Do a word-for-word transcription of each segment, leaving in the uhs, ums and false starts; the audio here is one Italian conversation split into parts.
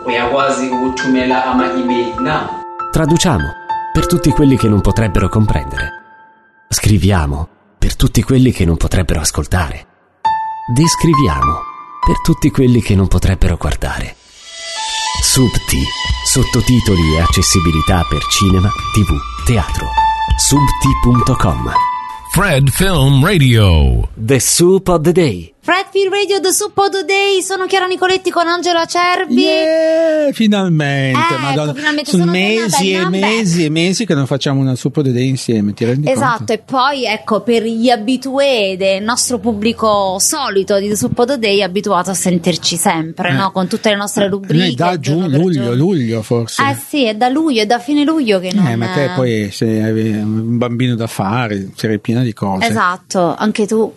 uyakwazi ukuthumela ama-email na? Traduciamo per tutti quelli che non potrebbero comprendere. Scriviamo per tutti quelli che non potrebbero ascoltare. Descriviamo per tutti quelli che non potrebbero guardare. Subti, sottotitoli e accessibilità per cinema, tv, teatro. subti punto com. Fred Film Radio. The Soup of the Day. Fred Film Radio, The Soup of the Day. Sono Chiara Nicoletti con Angela Cervi. Yeah, finalmente, eh, Madonna. Ecco, finalmente sono, sono mesi e tornata, mesi e mesi che non facciamo una Soup of the Day insieme, ti rendi esatto, conto? e poi ecco, per gli abitué del nostro pubblico solito di The Soup of the Day, abituato a sentirci sempre, Eh. no? Con tutte le nostre rubriche. Noi da giù, giorno per luglio, giorno. luglio forse. Eh sì, è da luglio, è da fine luglio che non... Eh, ma te poi se hai un bambino da fare, sei piena di cose. Esatto, anche tu.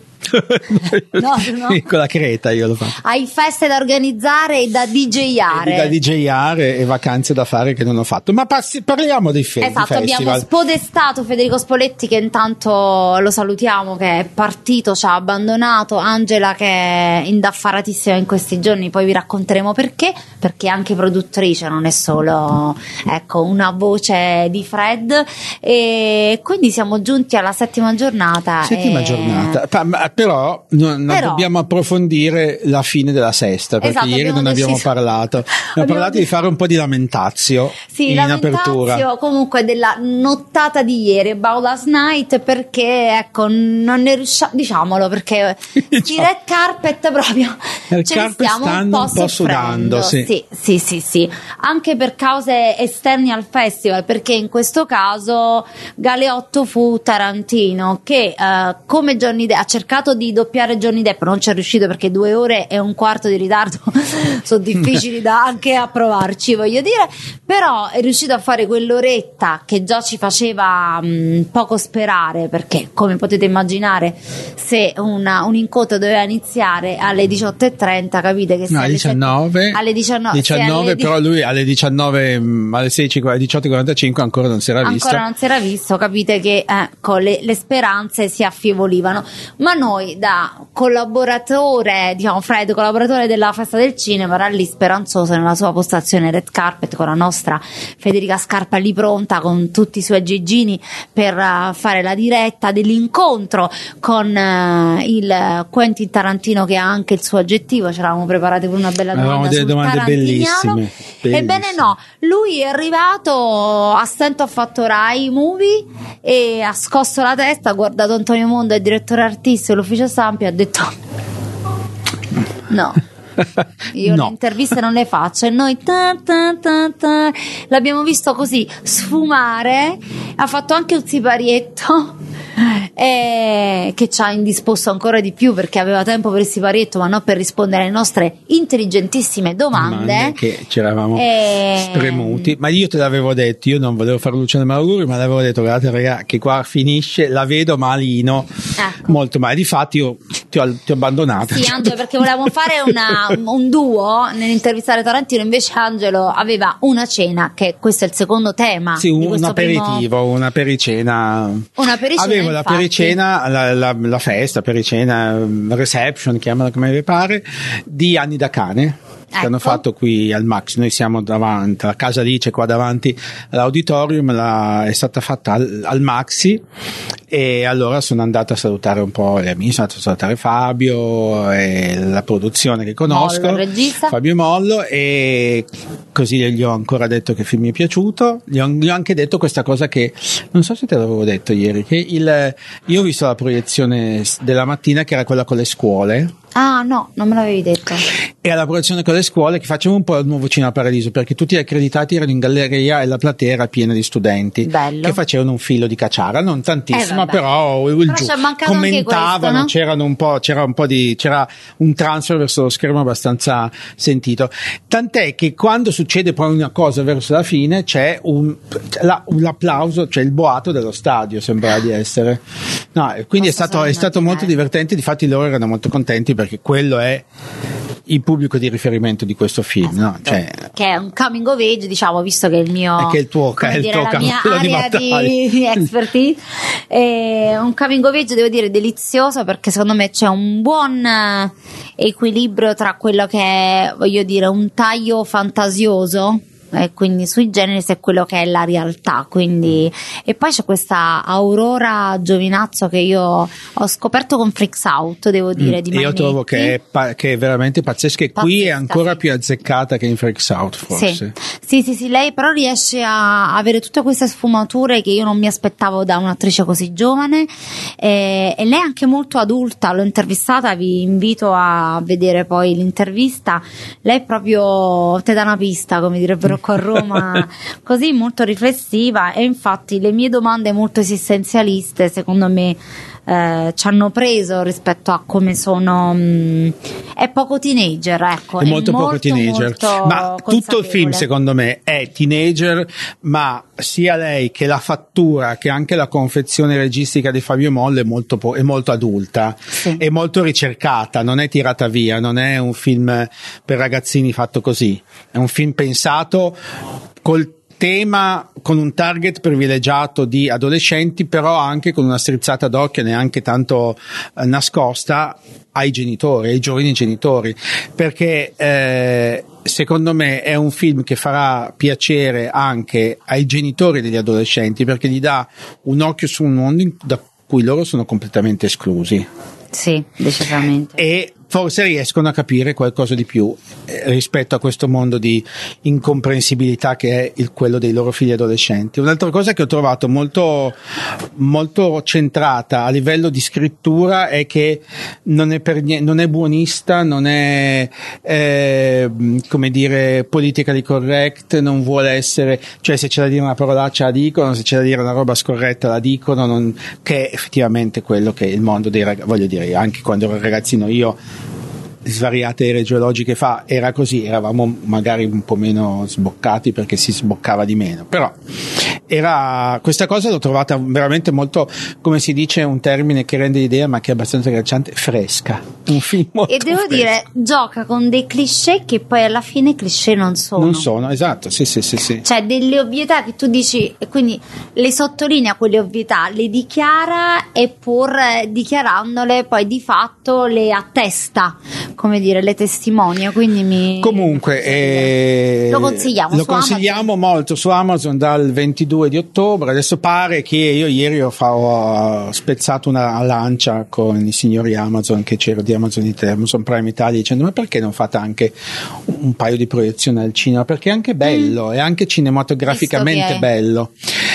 No, no. Con la creta io lo faccio. Hai feste da organizzare e da DJare. E da DJare e vacanze da fare che non ho fatto. Ma passi, parliamo dei fe- Esatto, festival. abbiamo spodestato Federico Spoletti, che intanto lo salutiamo, che è partito, ci ha abbandonato. Angela, che è indaffaratissima in questi giorni, poi vi racconteremo perché, perché è anche produttrice, non è solo, ecco, una voce di Fred. E quindi siamo giunti alla settima giornata. Settima e... giornata. Pa- ma- Però non, non Però- dobbiamo approfondire la fine della sesta, perché Esatto, ieri abbiamo non abbiamo deciso- parlato. Abbiamo Abbiamo parlato di fare un po' di lamentazio Sì, in lamentazio apertura. comunque della nottata di ieri, About Last Night, perché ecco, non ne riusciamo, diciamolo, perché i red carpet proprio Il ce li carpet stiamo stanno un un po' po' soffrendo. sudando, sì. sì, sì, sì, sì, anche per cause esterni al festival, perché in questo caso Galeotto fu Tarantino, che eh, come Johnny Depp ha cercato di doppiare Johnny Depp, non ci è riuscito perché due ore e un quarto di ritardo sono difficili da anche a provarci, voglio dire, però è riuscito a fare quell'oretta che già ci faceva mh, poco sperare, perché come potete immaginare, se una, un incontro doveva iniziare alle diciotto e trenta, capite che se No, alle diciannove, sette alle diciannove, diciannove se alle però lui alle diciannove, mh, alle sedici, alle diciotto e quarantacinque ancora non si era visto. ancora non si era visto, capite che ecco, le, le speranze si affievolivano. Ma noi, da collaboratore, diciamo Fred, collaboratore della Festa del Cinema, era lì speranzoso nella sua postazione red carpet con la nostra Federica Scarpa lì pronta con tutti i suoi giggini per uh, fare la diretta dell'incontro con uh, il Quentin Tarantino, che ha anche il suo aggettivo. Ci eravamo preparati per una bella Avevamo domanda delle sul domande tarantiniano. bellissime, Ebbene bellissime. no, lui è arrivato a stento, ha fatto Rai Movie e ha scosso la testa, ha guardato Antonio Mondo, il direttore artistico dell'ufficio stampa, e ha detto no, io No. le interviste non le faccio. E noi ta, ta, ta, ta, l'abbiamo visto così sfumare. Ha fatto anche un siparietto eh, che ci ha indisposto ancora di più, perché aveva tempo per il siparietto ma non per rispondere alle nostre intelligentissime domande, Domande che ci eravamo Eh, spremuti. Ma io te l'avevo detto, io non volevo fare Luciano Malauguri, ma l'avevo detto, guardate raga, che qua finisce, la vedo malino, Ecco. molto male. Difatti io ti ho, ti ho abbandonato. Sì, Angelo, perché volevamo fare una, un duo nell'intervistare Tarantino, invece Angelo aveva una cena, che questo è il secondo tema. Sì, di un, un questo aperitivo, primo- una pericena. Una pericena, Avevo infatti. la pericena, la, la, la festa, pericena, reception, chiamala come vi pare, di Anni da Cane. Che Ecco. hanno fatto qui al Max. Noi siamo davanti, la casa lì c'è qua davanti all'auditorium, la, è stata fatta al, al Maxi, e allora sono andato a salutare un po' gli amici, sono andato a salutare Fabio e la produzione che conosco, Mollo, il regista. Fabio Mollo, e così gli ho ancora detto che il film mi è piaciuto. Gli ho, gli ho anche detto questa cosa che non so se te l'avevo detto ieri, che il, io ho visto la proiezione della mattina, che era quella con le scuole. Ah no, non me l'avevi detto. E alla proiezione con le scuole, che facciamo un po' il nuovo Cinema Paradiso, perché tutti gli accreditati erano in galleria e la platea era piena di studenti. Bello. Che facevano un filo di cacciara, non tantissimo, Eh, vabbè. però il Però giù c'è mancato anche commentavano, questo, no? c'erano un po', c'era un po' di, c'era un transfer verso lo schermo abbastanza sentito. Tant'è che quando succede poi una cosa verso la fine c'è un, la, un applauso, cioè il boato dello stadio, sembrava di essere. No, e quindi è Posso stato, solo è stato molto immaginare. divertente, difatti loro erano molto contenti perché quello è il pubblico di riferimento di questo film, no? Esatto. Cioè, che è un coming of age, diciamo, visto che è il mio, è che il tuo, come è il dire, tuo la mia cavallo di area di, battaglia. di expertise, è un coming of age, devo dire, delizioso, perché secondo me c'è un buon eh, equilibrio tra quello che è, voglio dire, un taglio fantasioso, e quindi sui generis, e quello che è la realtà, quindi. E poi c'è questa Aurora Giovinazzo che io ho scoperto con Freaks Out, devo dire, Mm, di io Marinetti. trovo che è, pa- che è veramente pazzesca, e qui è Pazzesca, ancora sì. più azzeccata che in Freaks Out, forse. Sì. sì, sì, sì, lei però riesce a avere tutte queste sfumature che io non mi aspettavo da un'attrice così giovane, e, e lei è anche molto adulta. L'ho intervistata, vi invito a vedere poi l'intervista. Lei è proprio te dà una pista, come direbbero qua a Roma, così, molto riflessiva, e infatti le mie domande molto esistenzialiste, secondo me, eh, ci hanno preso rispetto a come sono. Mh, è poco teenager, ecco, È molto poco molto, teenager, molto ma tutto il film consapevole. secondo me è teenager, ma sia lei che la fattura che anche la confezione registica di Fabio Molle è molto, po- è molto adulta, Sì. è molto ricercata, non è tirata via, non è un film per ragazzini fatto così, è un film pensato col tema, con un target privilegiato di adolescenti, però anche con una strizzata d'occhio neanche tanto eh, nascosta ai genitori, ai giovani genitori, perché eh, secondo me è un film che farà piacere anche ai genitori degli adolescenti, perché gli dà un occhio su un mondo in- da cui loro sono completamente esclusi, Sì, decisamente. e forse riescono a capire qualcosa di più eh, rispetto a questo mondo di incomprensibilità che è il, quello dei loro figli adolescenti. Un'altra cosa che ho trovato molto, molto centrata a livello di scrittura è che non è, per nie- non è buonista, non è eh, come dire politically correct, non vuole essere, cioè se c'è da dire una parolaccia la dicono, se c'è da dire una roba scorretta la dicono, non, che è effettivamente quello che è il mondo dei ragazzi. Voglio dire, anche quando ero ragazzino io, svariate ere geologiche fa, era così, eravamo magari un po' meno sboccati perché si sboccava di meno, però era, questa cosa l'ho trovata veramente molto, come si dice, un termine che rende l'idea ma che è abbastanza agghiacciante, fresca, un film molto E devo fresco. dire, gioca con dei cliché che poi alla fine cliché non sono. Non sono, esatto, sì sì sì sì. Cioè delle ovvietà che tu dici, e quindi le sottolinea quelle ovvietà, le dichiara, e pur eh, dichiarandole poi di fatto le attesta, come dire, le testimonia, quindi mi Comunque eh, lo consigliamo lo su consigliamo molto su Amazon dal ventidue di ottobre. Adesso pare che io ieri ho, fa- ho spezzato una lancia con i signori Amazon, che c'ero di Amazon, di Amazon Prime Italia, dicendo ma perché non fate anche un paio di proiezioni al cinema, perché è anche bello, Mm. è anche cinematograficamente Visto che è. bello.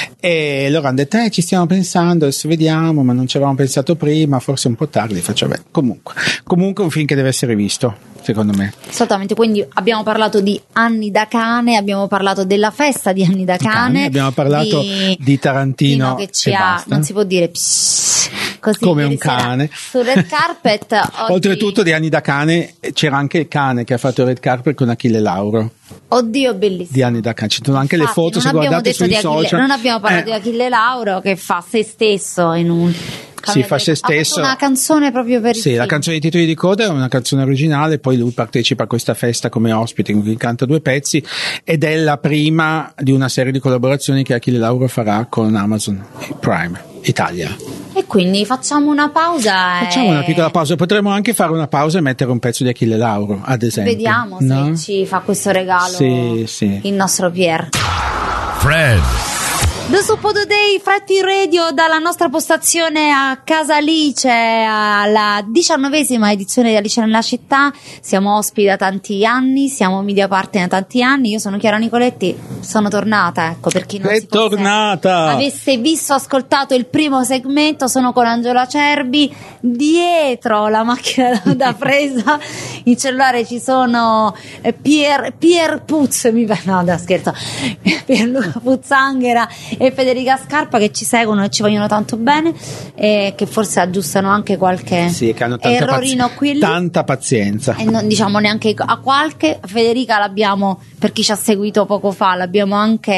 E loro hanno detto eh, ci stiamo pensando, adesso vediamo, ma non ci avevamo pensato prima, forse un po' tardi. Faccio bene. Comunque, comunque è un film che deve essere visto, secondo me. Assolutamente, quindi abbiamo parlato di Anni da cane, abbiamo parlato della festa di Anni da cane, Cane, abbiamo parlato di Tarantino che ci e ha, basta. non si può dire pss, così Come ieri un sera cane. su Red Carpet. oggi- Oltretutto di Anni da cane c'era anche il cane che ha fatto il red carpet con Achille Lauro Oddio, bellissimo. di Anni da cane, ci sono anche le Infatti, foto, non se abbiamo guardate detto sui di Achille- social non abbiamo parlato eh, di Achille Lauro, che fa se stesso in un Sì, fa se ha fatto stesso. una canzone proprio per il sì, la film. canzone di titoli di coda è una canzone originale, poi lui partecipa a questa festa come ospite in cui canta due pezzi, ed è la prima di una serie di collaborazioni che Achille Lauro farà con Amazon Prime Italia. E quindi facciamo una pausa. Facciamo e una piccola pausa, potremmo anche fare una pausa e mettere un pezzo di Achille Lauro, ad esempio. Vediamo no? se ci fa questo regalo Sì, sì. il nostro Pier. Fred. The Suppodo Day, Fretti Radio, dalla nostra postazione a Casa Alice, alla diciannovesima edizione di Alice nella città. Siamo ospiti da tanti anni, siamo media partner da tanti anni. Io sono Chiara Nicoletti, sono tornata, ecco, per chi non È si fosse- tornata! avesse visto, ascoltato il primo segmento. Sono con Angela Cerbi, dietro la macchina da, da presa in cellulare ci sono eh, Pier, Pier Puz, mi no, no, scherzo, Pierluca Puzzanghera e Federica Scarpa, che ci seguono e ci vogliono tanto bene, e che forse aggiustano anche qualche Sì, che hanno tanta, errorino pazi- qui e lì. tanta pazienza. E non diciamo neanche a qualche. Federica l'abbiamo, per chi ci ha seguito poco fa, l'abbiamo anche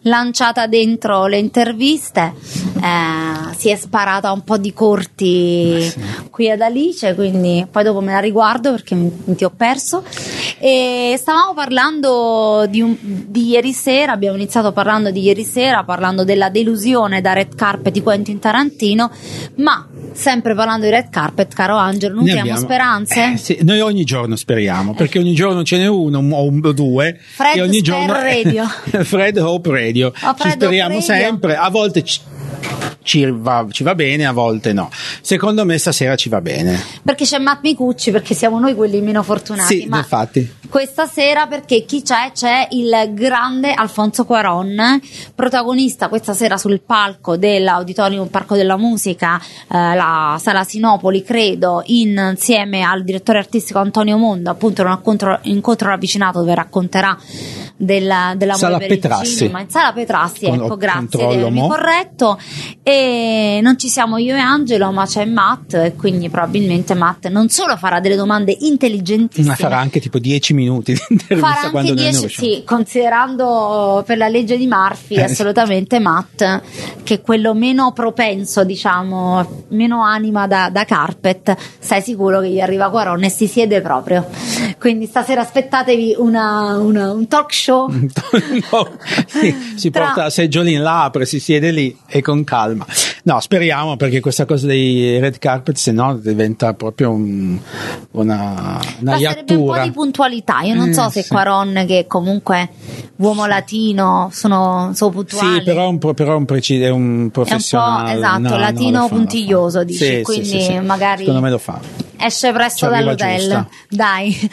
lanciata dentro le interviste, eh, si è sparata un po' di corti sì. qui ad Alice, quindi poi dopo me la riguardo perché mi, mi ti ho perso. E stavamo parlando di, un, di ieri sera, abbiamo iniziato parlando di ieri sera, parlando della delusione da red carpet di Quentin Tarantino, ma sempre parlando di red carpet, caro Angelo, non Ne abbiamo speranze? Eh, sì, noi ogni giorno speriamo, perché ogni giorno ce n'è uno o un- o due. Fred e ogni Spare giorno Radio. Fred Hope Radio. O Ci Fred speriamo Hope Radio. sempre, a volte ci, ci va, ci va bene, a volte no. Secondo me stasera ci va bene. Perché c'è Matt Micucci, perché siamo noi quelli meno fortunati. Sì, ma infatti. questa sera perché chi c'è? C'è il grande Alfonso Cuarón, protagonista questa sera sul palco dell'Auditorium Parco della Musica, eh, la Sala Sinopoli, credo, insieme al direttore artistico Antonio Mondo, appunto in un incontro, incontro ravvicinato dove racconterà della, dell'amore Sala per Petrassi. il cinema in Sala Petrassi, Con- ecco, grazie di controllo, avermi mo. corretto. E non ci siamo io e Angelo, ma c'è Matt, e quindi probabilmente Matt non solo farà delle domande intelligentissime, Ma farà anche tipo dieci minuti di intervista farà quando anche noi ne dieci, usciamo. sì, considerando per la legge di Murphy Eh, assolutamente Matt, che è quello meno propenso, diciamo, meno anima da, da carpet, stai sicuro che gli arriva Cuarón e si siede proprio. Quindi stasera aspettatevi una, una- un talk show. No, sì, si Tra- porta la seggiolina, la apre, si siede lì e con calma. No, speriamo, perché questa cosa dei red carpet se no diventa proprio un, una, una Basterebbe un po' iattura. di puntualità. Io non Eh, so se sì. Cuarón, che comunque uomo latino, sono, sono puntuali. Sì, però è un, pro- però è un, preci- è un professionale. esatto, No, no, latino lo fa, lo fa. puntiglioso, dici, Sì, sì, quindi sì, sì. magari secondo me lo fa. esce presto Ci arriva dall'hotel, giusta. dai.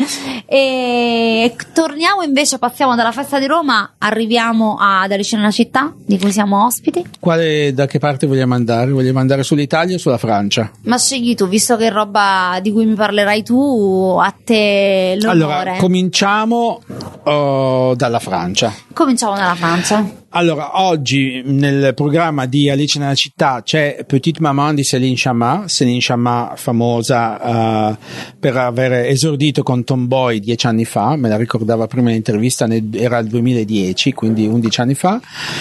E torniamo invece, passiamo dalla festa di Roma, arriviamo ad Alice nella città, di cui siamo ospiti. Quale, da che parte vogliamo andare? Vogliamo andare sull'Italia o sulla Francia? Ma scegli tu, visto che è roba di cui mi parlerai tu, a te l'onore. Allora, cominciamo oh, dalla Francia. Cominciamo dalla Francia. Allora, oggi nel programma di Alice nella città c'è Petite Maman di Céline Sciamma, Céline Sciamma famosa uh, per aver esordito con Tomboy dieci anni fa, me la ricordava prima in intervista, nel, era il duemiladieci, quindi undici anni fa,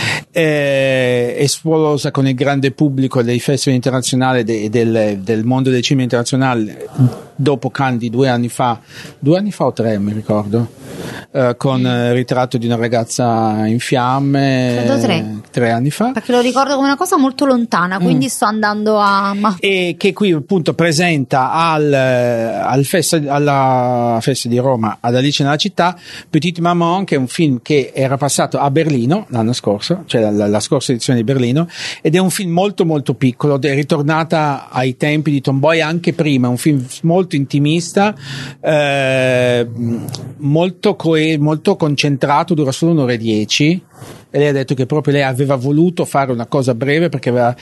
eh, esplosa con il grande pubblico dei festival internazionali de, del, del mondo del cinema internazionale dopo Cannes di due anni fa, due anni fa o tre mi ricordo, uh, con uh, Ritratto di una ragazza in fiamme. Credo tre. tre anni fa, Perché lo ricordo come una cosa molto lontana, quindi Mm. sto andando a... Ma... e che qui appunto presenta al, al festa, alla festa di Roma ad Alice nella città Petite Maman, che è un film che era passato a Berlino l'anno scorso, cioè la, la scorsa edizione di Berlino, ed è un film molto molto piccolo, è ritornata ai tempi di Tomboy anche prima, è un film molto intimista, eh, molto, coe- molto concentrato, dura solo un'ora e dieci. E lei ha detto che proprio lei aveva voluto fare una cosa breve perché aveva,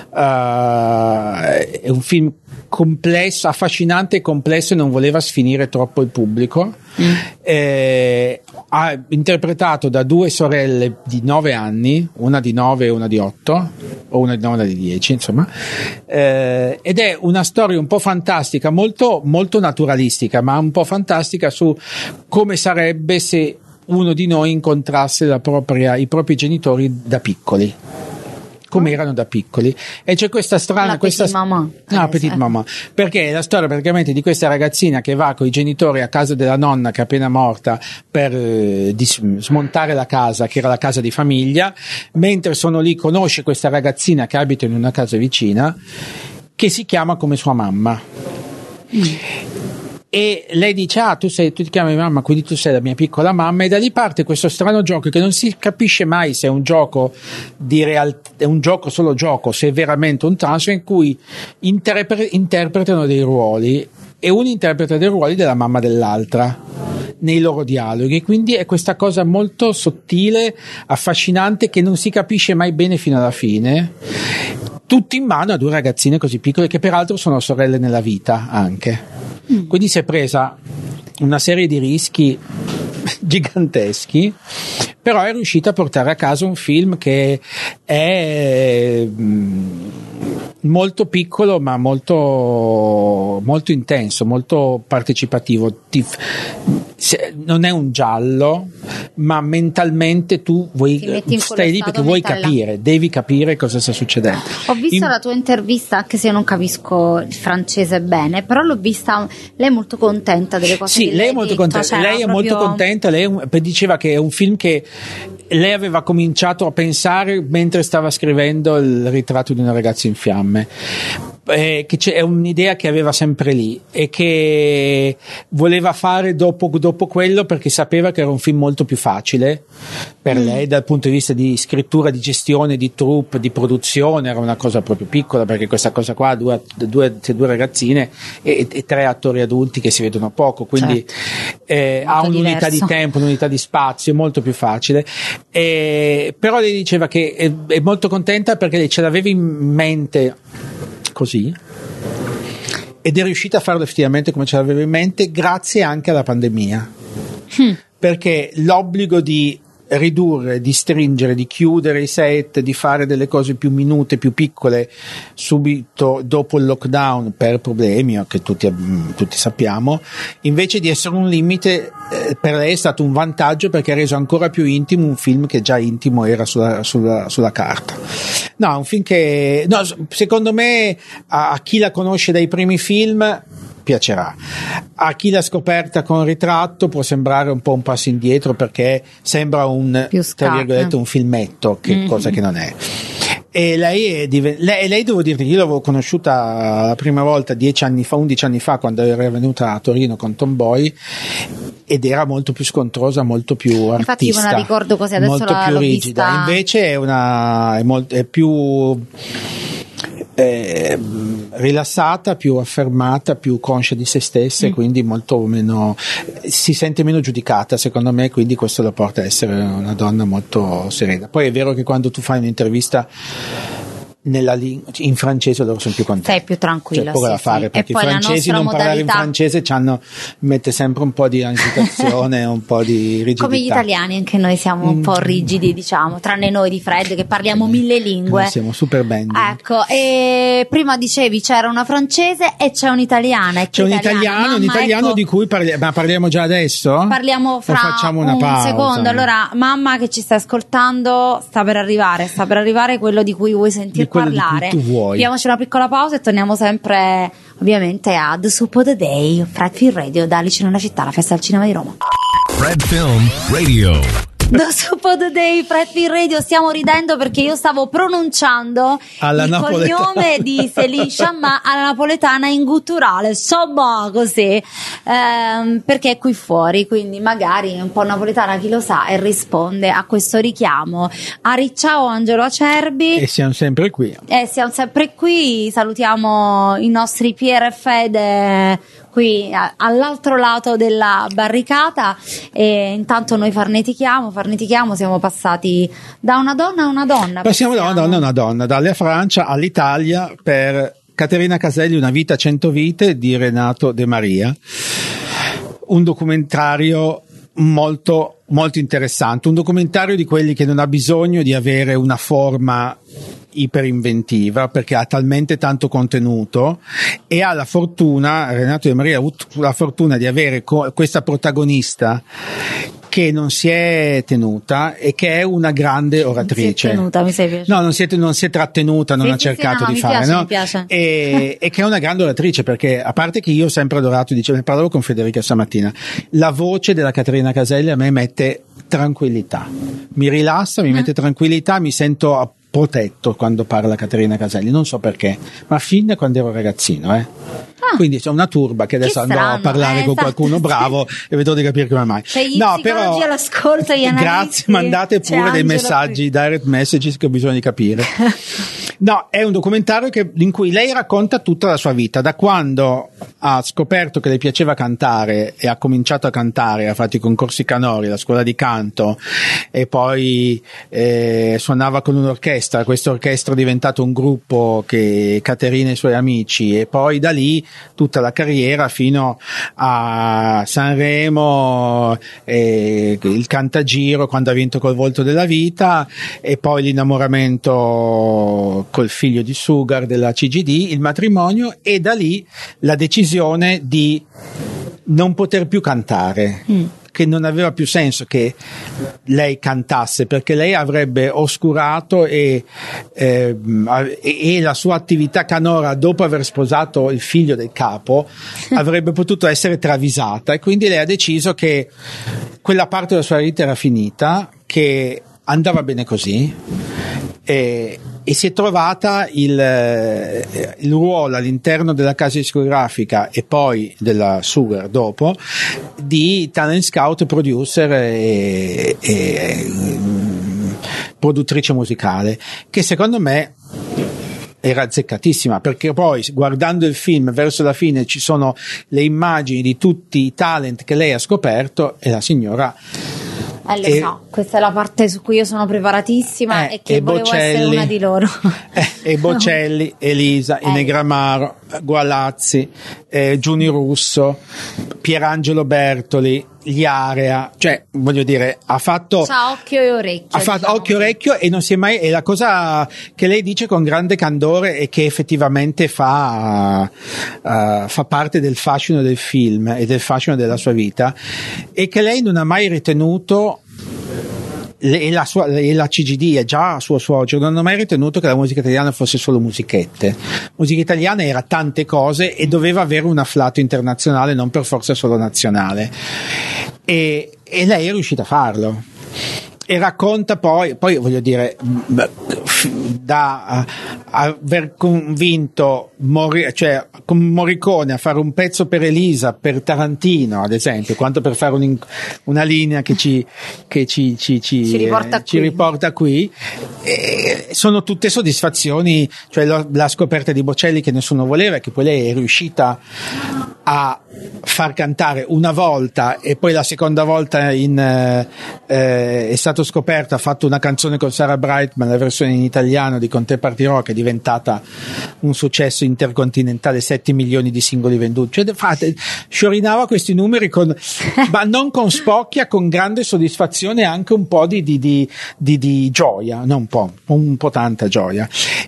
uh, è un film complesso, affascinante e complesso, e non voleva sfinire troppo il pubblico. Mm. Eh, ha interpretato da due sorelle di nove anni, una di nove e una di otto, o una di nove e una di dieci, insomma, eh, ed è una storia un po' fantastica, molto, molto naturalistica, ma un po' fantastica su come sarebbe se uno di noi incontrasse la propria, i propri genitori da piccoli, come erano da piccoli. E c'è questa strana La questa Petite Maman. no, Eh, Petite sì. Maman, perché è la storia praticamente di questa ragazzina che va con i genitori a casa della nonna che è appena morta per eh, dis- smontare la casa, che era la casa di famiglia. Mentre sono lì conosce questa ragazzina che abita in una casa vicina, che si chiama come sua mamma. E lei dice: ah, tu sei, tu ti chiami mamma, quindi tu sei la mia piccola mamma. E da lì parte questo strano gioco che non si capisce mai se è un gioco di realtà, è un gioco solo gioco, se è veramente un trance, in cui interpre- interpretano dei ruoli, e uno interpreta dei ruoli della mamma dell'altra nei loro dialoghi. Quindi è questa cosa molto sottile, affascinante, che non si capisce mai bene fino alla fine, tutto in mano a due ragazzine così piccole, che peraltro sono sorelle nella vita anche. Quindi si è presa una serie di rischi giganteschi, però è riuscita a portare a casa un film che è mh, molto piccolo ma molto, molto intenso, molto partecipativo. Ti, se, non è un giallo, ma mentalmente tu vuoi, Ti metti in stai lì quello perché stato vuoi mentale là. capire, devi capire cosa sta succedendo. Ho visto In- la tua intervista, anche se io non capisco il francese bene, però l'ho vista, lei è molto contenta delle cose Sì, che lei è hai molto detto, contenta, cioè, lei è era molto proprio- contenta, lei è un- diceva che è un film che lei aveva cominciato a pensare mentre stava scrivendo Il ritratto di una ragazza in fiamme. Eh, che c'è, è un'idea che aveva sempre lì e che voleva fare dopo, dopo quello, perché sapeva che era un film molto più facile per Mm. lei dal punto di vista di scrittura, di gestione, di troupe, di produzione. Era una cosa proprio piccola, perché questa cosa qua, due, due, due ragazzine e, e tre attori adulti che si vedono poco, quindi eh, ha Molto un'unità diverso. di tempo, un'unità di spazio, è molto più facile. Eh, però lei diceva che è, è molto contenta perché lei ce l'aveva in mente così ed è riuscita a farlo effettivamente come ce l'aveva in mente, grazie anche alla pandemia, perché l'obbligo di ridurre, di stringere, di chiudere i set, di fare delle cose più minute, più piccole subito dopo il lockdown per problemi che tutti, tutti sappiamo, invece di essere un limite, eh, per lei è stato un vantaggio, perché ha reso ancora più intimo un film che già intimo era sulla, sulla, sulla carta. No, un film che, no, secondo me a, a chi la conosce dai primi film piacerà, a chi l'ha scoperta con Ritratto può sembrare un po' un passo indietro, perché sembra un, Più tra scarpe. virgolette, un filmetto, che Mm-hmm. cosa che non è. E lei, è diven- lei, lei devo dirti, io l'avevo conosciuta la prima volta dieci anni fa, undici anni fa, quando era venuta a Torino con Tomboy, ed era molto più scontrosa, molto più artista. Infatti io me la ricordo così, adesso molto la- più l'ho rigida. vista- Invece è una è, molt- è più eh, rilassata, più affermata, più conscia di se stessa, Mm. e quindi molto meno, si sente meno giudicata, secondo me, quindi questo la porta a essere una donna molto serena. Poi è vero che quando tu fai un'intervista nella ling- in francese loro sono più contenti, Sei più tranquilla, c'è poco sì, da fare, sì. perché E i poi la francesi nostra non parlare in modalità- francese c'hanno, mette sempre un po' di agitazione, un po' di rigidità. Come gli italiani, anche noi siamo un po' rigidi, diciamo, tranne noi di Fred che parliamo mille lingue. Noi siamo super bending. Ecco, e prima dicevi c'era una francese e c'è un'italiana. E che C'è un italiana? italiano, un Mamma, italiano ecco, di cui parliamo, ma parliamo già adesso? parliamo O fra facciamo una un pausa? secondo. Allora, mamma che ci sta ascoltando, sta per arrivare, sta per arrivare quello di cui vuoi sentir Di quello di cui parlare. tu vuoi. Diamoci una piccola pausa e torniamo sempre, ovviamente, a The Soup of the Day, Fred Film Radio, da Alice nella città, la festa del cinema di Roma. Fred Film Radio. The Soup of the Day, Fred Film Radio. Stiamo ridendo perché io stavo pronunciando Alla il napoletana. cognome di Céline Sciamma alla napoletana in gutturale, insomma così, ehm, perché è qui fuori, quindi magari un po' napoletana, chi lo sa, e risponde a questo richiamo. Ari, ciao Angelo Acerbi. E siamo sempre qui. Eh, siamo sempre qui, salutiamo i nostri Pier e Fede qui a- all'altro lato della barricata, e intanto noi farnetichiamo, farnetichiamo, siamo passati da una donna a una donna. Passiamo da una passiamo. donna a una donna, dalla Francia all'Italia, per Caterina Caselli, Una vita, cento vite di Renato De Maria, un documentario molto molto interessante, un documentario di quelli che non ha bisogno di avere una forma iperinventiva, perché ha talmente tanto contenuto, e ha la fortuna, Renato De Maria ha avuto la fortuna di avere co- questa protagonista che non si è tenuta e che è una grande oratrice. Si è tenuta, mi sei piaciuta. No, non si è, non si è trattenuta, non Sì, ha sì, sì, cercato no, di mi fare, piace, no? mi piace. E, e che è una grande oratrice, perché a parte che io ho sempre adorato, dicevo, ne parlavo con Federica stamattina, la voce della Caterina Caselli a me mette tranquillità, mi rilassa, mi Mm. mette tranquillità, mi sento protetto quando parla Caterina Caselli, non so perché, ma fin da quando ero ragazzino, eh. Ah. Quindi c'è una turba che adesso Che andrò a strano, parlare eh, con esatto, qualcuno sì. bravo e vedrò di capire come mai. Cioè, gli no, psicologi però all'ascolto, gli analisti. grazie, mandate C'è pure dei Angelo messaggi, direct messages, che ho bisogno di capire. No, è un documentario che, in cui lei racconta tutta la sua vita, da quando ha scoperto che le piaceva cantare e ha cominciato a cantare, ha fatto i concorsi canori, la scuola di canto, e poi eh, suonava con un'orchestra, questa orchestra è diventato un gruppo che Caterina e i suoi amici, e poi da lì tutta la carriera fino a Sanremo, eh, il Cantagiro quando ha vinto Col volto della vita, e poi l'innamoramento col figlio di Sugar della C G D, il matrimonio, e da lì la decisione di non poter più cantare. Mm. che non aveva più senso che lei cantasse, perché lei avrebbe oscurato e, eh, e la sua attività canora, dopo aver sposato il figlio del capo, avrebbe potuto essere travisata, e quindi lei ha deciso che quella parte della sua vita era finita, che andava bene così, e, e si è trovata il, il ruolo all'interno della casa discografica e poi della Sugar dopo di talent scout, producer e, e produttrice musicale, che secondo me era azzeccatissima, perché poi guardando il film verso la fine ci sono le immagini di tutti i talent che lei ha scoperto, e la signora Eh, lo e, so, questa è la parte su cui io sono preparatissima eh, e che e volevo Bocelli, essere una di loro. eh, e Bocelli, Elisa, Eh. Inegramaro, Gualazzi, eh, Giuni Russo, Pierangelo Bertoli, gli Area, cioè voglio dire, ha fatto C'ha occhio e orecchio. ha fatto diciamo. occhio e orecchio, e non si è mai, e la cosa che lei dice con grande candore e che effettivamente fa uh, fa parte del fascino del film e del fascino della sua vita, è che lei non ha mai ritenuto, e la, sua, e la C G D è già suo suocero, non ho mai ritenuto che la musica italiana fosse solo musichette. Musica italiana era tante cose e doveva avere un afflato internazionale, non per forza solo nazionale, e, e lei è riuscita a farlo. E racconta poi, poi voglio dire, da aver convinto Mori, cioè con Morricone a fare un pezzo per Elisa, per Tarantino ad esempio, quanto per fare un, una linea che ci, che ci, ci, ci, Ci riporta eh, qui. ci riporta qui, eh, sono tutte soddisfazioni, cioè lo, la scoperta di Bocelli che nessuno voleva, che poi lei è riuscita a far cantare una volta, e poi la seconda volta in, eh, eh, è stato scoperto, ha fatto una canzone con Sarah Brightman, la versione in italiano di Con te partirò, che è diventata un successo intercontinentale, sette milioni di singoli venduti, cioè fate, sciorinava questi numeri con, ma non con spocchia, con grande soddisfazione e anche un po' di, di, di, di, di gioia, non un po', un po' tanta gioia,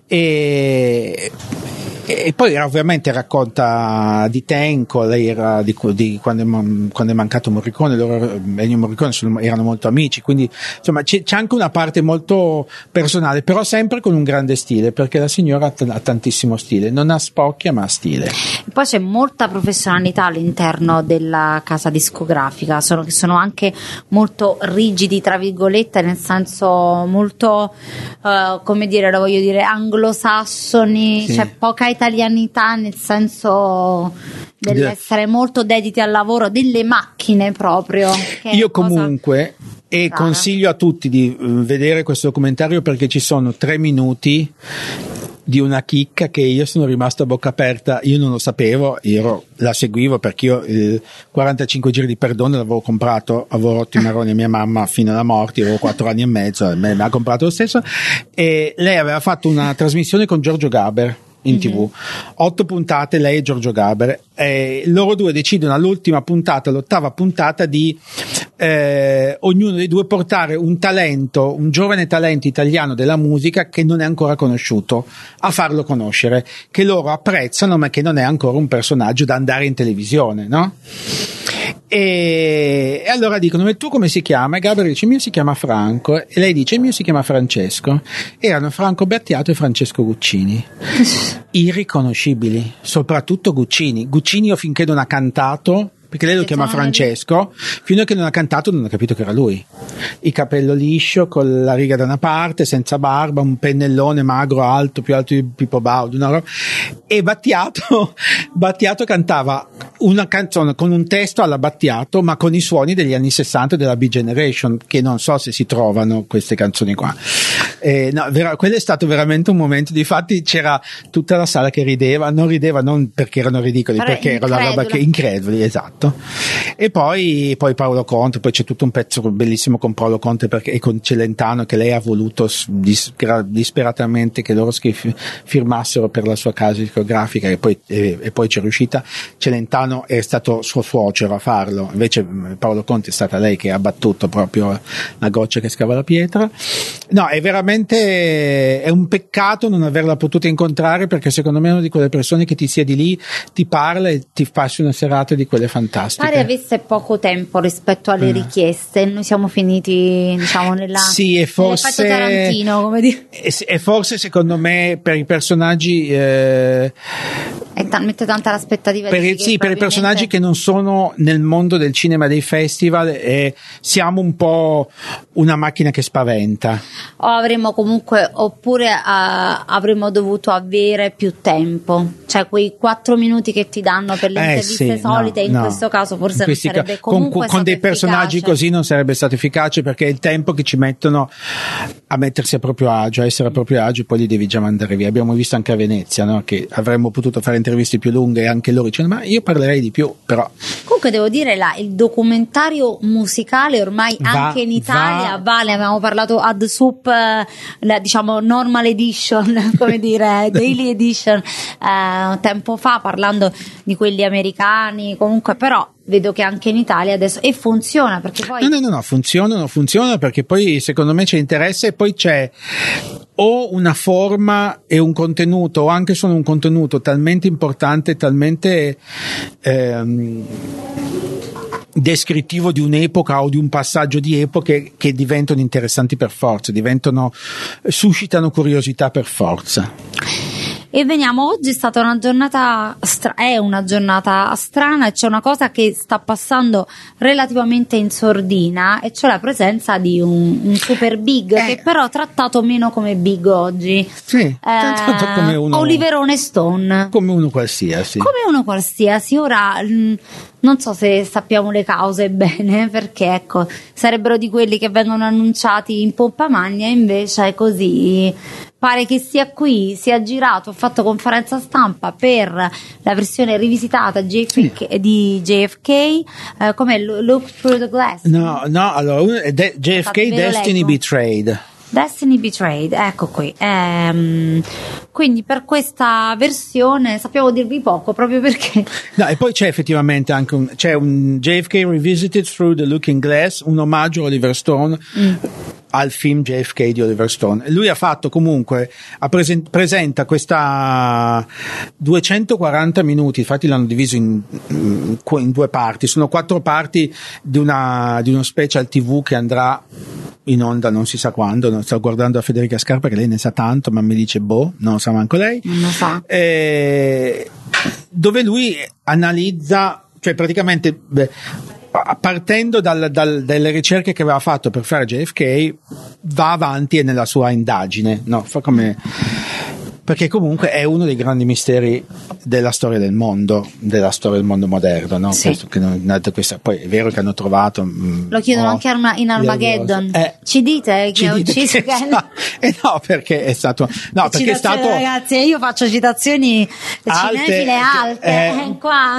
e e poi ovviamente racconta di Tenco, lei era di, di quando, è, quando è mancato Morricone, loro Ennio e Morricone sono, erano molto amici, quindi insomma c'è, c'è anche una parte molto personale, però sempre con un grande stile, perché la signora ha, ha tantissimo stile, non ha spocchia ma ha stile. Poi c'è molta professionalità all'interno della casa discografica, sono, che sono anche molto rigidi tra virgolette, nel senso molto uh, come dire, lo voglio dire, anglosassoni, Sì. c'è poca italianità, nel senso dell'essere molto dediti al lavoro, delle macchine proprio. Che Io è cosa comunque, e rara. consiglio a tutti di uh, vedere questo documentario, perché ci sono tre minuti di una chicca che io sono rimasto a bocca aperta, io non lo sapevo, io ero, la seguivo perché io il quarantacinque giri di perdono l'avevo comprato, avevo rotto i maroni a mia mamma fino alla morte, avevo quattro anni e mezzo, me l'ha comprato lo stesso, e lei aveva fatto una trasmissione con Giorgio Gaber in tv, otto puntate, lei e Giorgio Gaber, e loro due decidono all'ultima puntata, l'ottava puntata, di eh, ognuno dei due portare un talento, un giovane talento italiano della musica che non è ancora conosciuto, a farlo conoscere, che loro apprezzano ma che non è ancora un personaggio da andare in televisione, no? E, e allora dicono: e tu come si chiama? E Gabriele dice: il mio si chiama Franco, e lei dice: il mio si chiama Francesco. Erano Franco Battiato e Francesco Guccini, irriconoscibili, soprattutto Guccini. Guccini io finché non ha cantato, perché lei lo Che chiama sono Francesco, fino a che non ha cantato non ha capito che era lui. Il capello liscio, con la riga da una parte, senza barba, un pennellone magro, alto, più alto di Pippo Baudo, una roba. E Battiato, Battiato cantava una canzone con un testo alla Battiato, ma con i suoni degli anni sessanta della B-Generation, che non so se si trovano queste canzoni qua. Eh, no, vera, quello è stato veramente un momento, difatti c'era tutta la sala che rideva, non rideva non perché erano ridicoli, Però perché era una roba che increduli, esatto. E poi, poi Paolo Conte, poi c'è tutto un pezzo bellissimo con Paolo Conte perché, e con Celentano, che lei ha voluto dis, disperatamente che loro scrif, firmassero per la sua casa discografica, e poi, e, e poi c'è riuscita. Celentano è stato suo suocero a farlo, invece Paolo Conte è stata lei che ha battuto proprio la goccia che scava la pietra. No, è veramente veramente è un peccato non averla potuta incontrare, perché secondo me è una di quelle persone che ti siedi lì, ti parla e ti passi una serata di quelle fantastiche. Pare avesse poco tempo rispetto alle Eh. richieste, noi siamo finiti diciamo nella Sì, e forse nell'effetto Tarantino, come dire. e, e forse secondo me per i personaggi eh, E ta- mette tanta l'aspettativa per, di il- che sì, per i probabilmente- personaggi che non sono nel mondo del cinema, dei festival, eh, siamo un po' una macchina che spaventa. o avremmo comunque oppure eh, avremmo dovuto avere più tempo, cioè quei quattro minuti che ti danno per le Eh, interviste sì, solite, no, in no. questo caso forse In non questi sarebbe ca- con, comunque con stato dei personaggi efficace. così non sarebbe stato efficace, perché è il tempo che ci mettono a mettersi a proprio agio, a essere a proprio agio, e poi li devi già mandare via. Abbiamo visto anche a Venezia, no? Che avremmo potuto fare interviste più lunghe e anche loro dicevano ma io parlerei di più, però Comunque devo dire là, il documentario musicale ormai Va- anche in Italia va- vale, abbiamo parlato ad Soup, eh, la, diciamo normal edition, come dire, daily edition, eh, tempo fa, parlando di quelli americani, comunque però vedo che anche in Italia adesso, e funziona perché poi no no no no funzionano funzionano perché poi secondo me c'è interesse, e poi c'è o una forma e un contenuto, o anche solo un contenuto talmente importante, talmente ehm, descrittivo di un'epoca o di un passaggio di epoche, che diventano interessanti per forza, diventano suscitano curiosità per forza. E veniamo, oggi è stata una giornata, stra- è una giornata strana, e c'è una cosa che sta passando relativamente in sordina, e cioè la presenza di un, un super big, Eh. che però trattato meno come big oggi. Sì, trattato come uno- Oliverone Stone. Come uno qualsiasi. Come uno qualsiasi. Ora mh, non so se sappiamo le cause bene, perché ecco, sarebbero di quelli che vengono annunciati in pompa magna, e invece è così. Pare che sia qui, sia girato, ha fatto conferenza stampa per la versione rivisitata J F K, di J F K, eh, come Look Through the Glass. No, no, allora uno è De- J F K Ve lo Destiny leggo. Betrayed. Destiny Betrayed, ecco qui. Ehm, quindi per questa versione sappiamo dirvi poco, proprio perché No, e poi c'è effettivamente anche un, c'è un J F K Revisited Through the Looking Glass, un omaggio a Oliver Stone, Mm. al film J F K di Oliver Stone. E lui ha fatto comunque, ha presen- presenta questa duecentoquaranta minuti, infatti l'hanno diviso in, in, in due parti, sono quattro parti di, una, di uno special tivù che andrà in onda non si sa quando. Non sto guardando a Federica Scarpa che lei ne sa tanto, ma mi dice boh, non sa manco lei. non lo sa. Eh, dove lui analizza, cioè praticamente beh, partendo dal, dal, dalle ricerche che aveva fatto per fare J F K, va avanti nella sua indagine, no? Fa come, perché comunque è uno dei grandi misteri della storia del mondo, della storia del mondo moderno, no? Sì. Questo che non, questa, poi è vero che hanno trovato mh, Lo chiedono oh, anche a- in Armageddon. Eh, Ci dite chi ci ha dite ucciso che- Ken? eh no, perché è stato no, perché è Citazioni, stato ragazzi, io faccio citazioni Alte, cinefile alte, eh, eh, qua.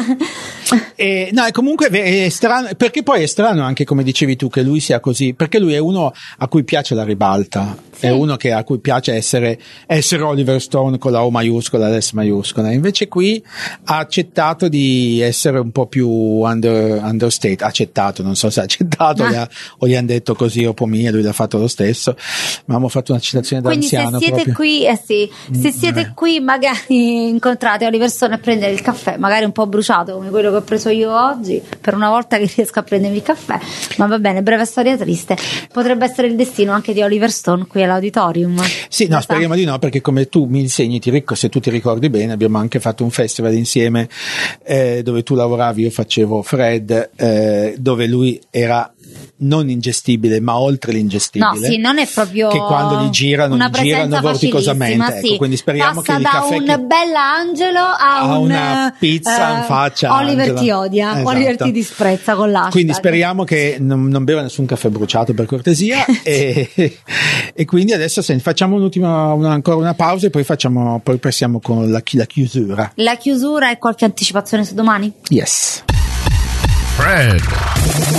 Eh, no, è comunque è strano, perché poi è strano anche, come dicevi tu, che lui sia così, perché lui è uno a cui piace la ribalta, Sì. è uno che a cui piace essere, essere Oliver Stone con la O maiuscola, l'S maiuscola. Invece qui ha accettato di essere un po' più under, understate, ha accettato, non so se ha accettato Ah. gli ha- o gli hanno detto così o pomia, lui l'ha fatto lo stesso, ma abbiamo fatto una citazione da Quindi se anziano siete proprio. qui, eh sì, se Mm, siete eh. qui magari incontrate Oliver Stone a prendere il caffè, magari un po' bruciato come quello che ho preso io oggi, per una volta che riesco a prendermi il caffè, ma va bene, breve storia triste. Potrebbe essere il destino anche di Oliver Stone qui all'auditorium. Sì, no, Lo sa? speriamo di no, perché come tu mi insegni, ti ric- se tu ti ricordi bene, abbiamo anche fatto un festival insieme eh, dove tu lavoravi, io facevo Fred, eh, dove lui era non ingestibile, ma oltre l'ingestibile. No, sì, non è proprio che quando li girano, una li girano presenza vorticosamente. facilissima, Ecco, sì. quindi speriamo Passa che il da caffè un che- bella Angelo a, a un, una pizza eh, in faccia. Oliver Angela. ti odia, Esatto. Oliver ti disprezza con l'hashtag. Quindi speriamo che non, non beva nessun caffè bruciato, per cortesia. e, e quindi adesso se facciamo un'ultima, una, ancora una pausa e poi facciamo, poi passiamo con la, la chiusura. La chiusura e qualche anticipazione su domani? Yes. Fred.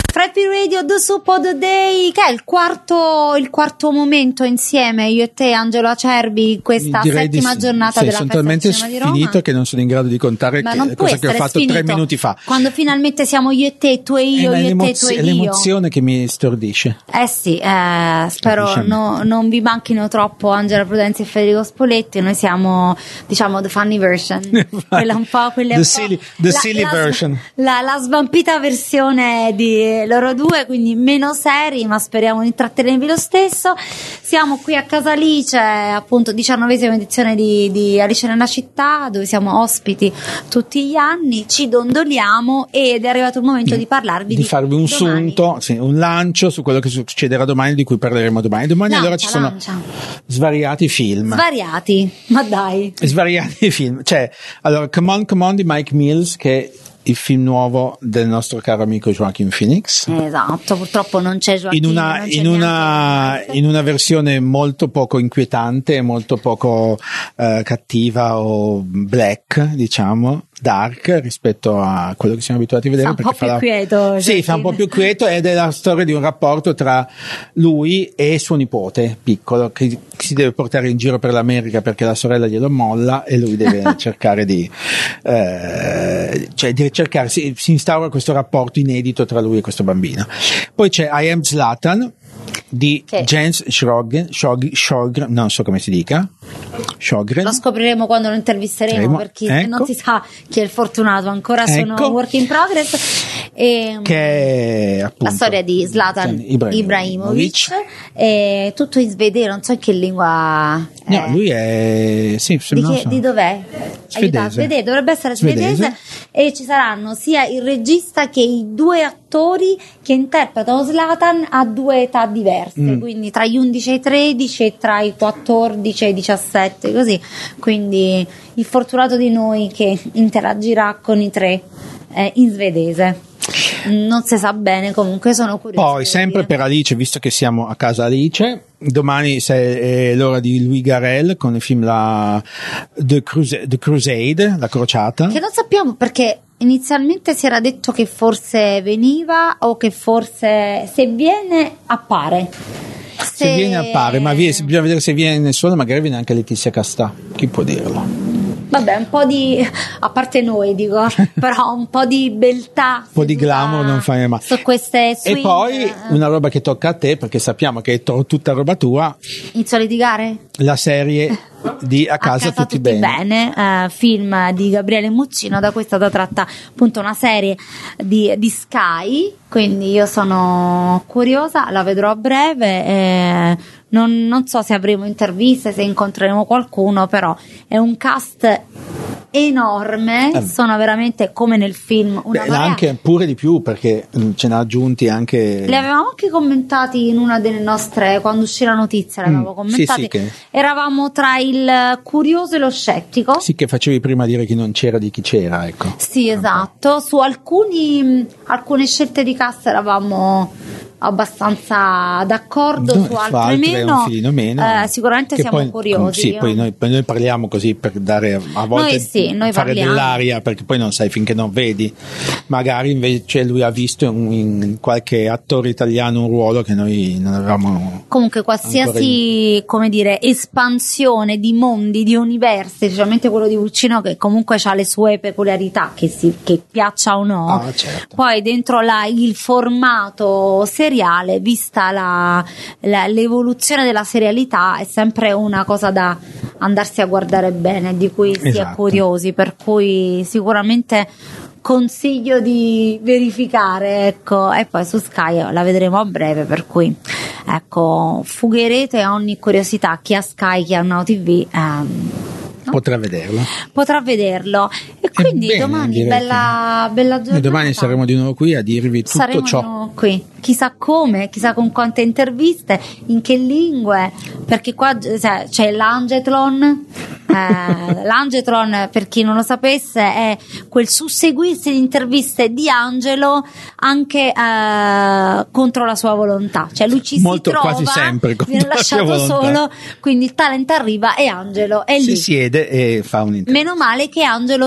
Fred P Radio, The Soup of the Day, che è il quarto, il quarto momento insieme, io e te, Angelo Acerbi, in questa Direi settima di, giornata sì, della sono Festa talmente del Cinema di Roma. sfinito che non sono in grado di contare Ma che, non può cosa che ho essere fatto sfinito. tre minuti fa. Quando finalmente siamo io e te, tu e io, è io e te, tu l'emozio- e è io. l'emozione che mi stordisce. Eh sì, eh, spero Capisci? no- non vi manchino troppo Angela Prudenzi e Federico Spoletti. Noi siamo, diciamo, the funny version, quella un po', quella The un po' silly- the la, silly la, version. la, la svampita versione di loro due, quindi meno seri, ma speriamo di intrattenervi lo stesso. Siamo qui a Casa Alice, appunto diciannovesima edizione di, di Alice nella città, dove siamo ospiti tutti gli anni, ci dondoliamo ed è arrivato il momento di parlarvi di di farvi un domani. sunto, sì, un lancio su quello che succederà domani, di cui parleremo domani. Domani Lancia, allora ci sono lancia. svariati film. Svariati, ma dai. svariati film. C'è allora Come On, Come On di Mike Mills, che è il film nuovo del nostro caro amico Joaquin Phoenix. Esatto, purtroppo non c'è Joaquin, In una, non c'è in, una, neanche- in una versione molto poco inquietante, molto poco eh, cattiva o black, diciamo, dark rispetto a quello che siamo abituati a vedere. Fa un po' perché più la- quieto, Sì, fa un po' più quieto, ed è la storia di un rapporto tra lui e suo nipote piccolo, che si deve portare in giro per l'America perché la sorella glielo molla e lui deve cercare di eh, cioè di cercare, si, si instaura questo rapporto inedito tra lui e questo bambino. Poi c'è I Am Zlatan di Che? Jens Sjogren, Sjog- Sjogren, non so come si dica, Sjogren. Lo scopriremo quando lo intervisteremo, Saremo- perché ecco. non si sa chi è il fortunato, ancora sono Ecco. work in progress. E, Che è appunto la storia di Zlatan Ibrahimovic. Ibrahimovic, e tutto in svedese, non so in che lingua è. No, lui è sì, se Di, non che- so. di dov'è? Svedese. Aiuta, svedese, dovrebbe essere svedese. Svedese. E ci saranno sia il regista che i due attori che interpretano Zlatan a due età diverse, Mm. quindi tra gli undici e i tredici e tra i quattordici e i diciassette, così. Quindi il fortunato di noi che interagirà con i tre eh, in svedese. Non si sa bene, comunque sono curiosa. Poi, sempre per Alice, visto che siamo a casa Alice, domani se- è l'ora di Louis Garrel con il film la The, Crus- The Crusade, la crociata. Che non sappiamo, perché inizialmente si era detto che forse veniva, o che forse se viene appare. Se viene appare, ma vie- bisogna vedere se viene solo, magari viene anche Letizia Castà, chi può dirlo? Vabbè, un po' di, a parte noi dico, però un po' di beltà, Un po' di seduta glamour non fa male. su queste swing. E poi una roba che tocca a te, perché sappiamo che è to- tutta roba tua, Inizio a litigare? la serie di A casa, tutti, bene. eh, film di Gabriele Muccino, da cui è stata tratta appunto una serie di, di Sky, quindi io sono curiosa, la vedrò a breve. eh, non, non so se avremo interviste, se incontreremo qualcuno, però è un cast enorme, Eh. sono veramente come nel film una Beh, marea. anche pure di più, perché mh, ce n'ha aggiunti anche. Li avevamo anche commentati in una delle nostre, quando uscì la notizia, li Mm, avevo commentati. sì, sì, che- Eravamo tra il curioso e lo scettico. Sì, che facevi prima dire chi non c'era di chi c'era, ecco. Sì, esatto. Su alcuni, mh, alcune scelte di cast eravamo abbastanza d'accordo, No, su su altre altre meno. un filino meno. Eh, sicuramente Che siamo poi- curiosi. Sì, Io- poi noi, poi noi parliamo così per dare a volte Noi sì, noi fare parliamo. dell'aria, perché poi non sai finché non vedi. Magari invece lui ha visto in, in qualche attore italiano un ruolo che noi non avevamo. Comunque qualsiasi, come dire, espansione di mondi, di universi, specialmente quello di Muccino, che comunque ha le sue peculiarità, che, si, che piaccia o no. Ah, certo. Poi dentro la, il formato seriale, vista la, la- l'evoluzione della serialità, è sempre una cosa da andarsi a guardare bene, di cui si è Esatto. curiosi, per cui sicuramente consiglio di verificare, ecco. E poi su Sky la vedremo a breve, per cui ecco, fugherete a ogni curiosità. Chi ha Sky, chi ha Now T V ehm, Potrà vederlo. potrà vederlo. E quindi bene, domani direi bella, bella giornata. E domani saremo di nuovo qui a dirvi tutto Saremo ciò. di nuovo qui, chissà come, chissà con quante interviste, in che lingue, perché qua cioè, c'è l'Angethlon. Eh, L'Angethlon, per chi non lo sapesse, è quel susseguirsi di interviste di Angelo anche eh, contro la sua volontà, cioè lui ci Molto, si trova, quasi sempre contro viene la sua lasciato volontà. solo, quindi il talent arriva e Angelo è Si lì. siede e fa un'intervista. Meno male che Angelo c'è,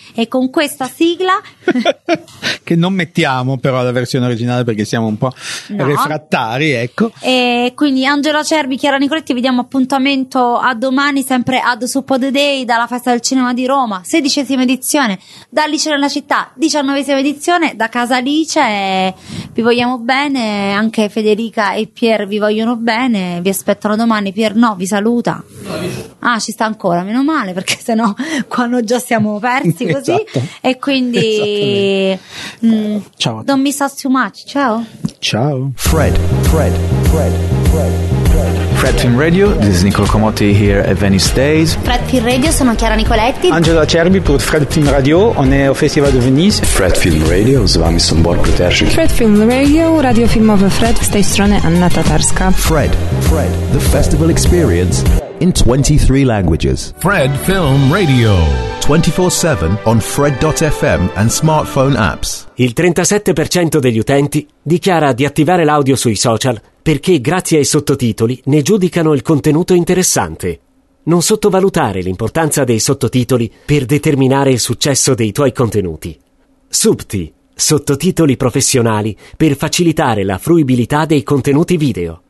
e con questa sigla che non mettiamo però la versione originale perché siamo un po' No. refrattari, ecco. E quindi Angelo Acerbi, Chiara Nicoletti, vi diamo appuntamento a domani sempre ad Suppo the Day dalla Festa del Cinema di Roma, sedicesima edizione, da Alice nella città, diciannovesima edizione da Casa Alice. E vi vogliamo bene, anche Federica e Pier vi vogliono bene, vi aspettano domani. Pier no, vi saluta. Ah, ci sta ancora, meno male, perché sennò quando già siamo persi così. Esatto. E quindi mm, Ciao. don't miss us too much. Ciao. Ciao. Fred, Fred, Fred, Fred, Fred. Fred Film Radio, this is Nicolo Comotti here at Venice Days. Fred Film Radio, sono Chiara Nicoletti. Angelo Acerbi pour Fred Film Radio, on est au Festival de Venise. Fred Film Radio, z wami są Borg Peterczyk. Fred Film Radio, radio filmowe Fred, z tej strony Anna Tatarska. Fred, Fred, the festival experience in twenty-three languages. Fred Film Radio. twenty-four seven on fred dot f m and smartphone apps. Il trentasette per cento degli utenti dichiara di attivare l'audio sui social perché grazie ai sottotitoli ne giudicano il contenuto interessante. Non sottovalutare l'importanza dei sottotitoli per determinare il successo dei tuoi contenuti. Subti, sottotitoli professionali per facilitare la fruibilità dei contenuti video.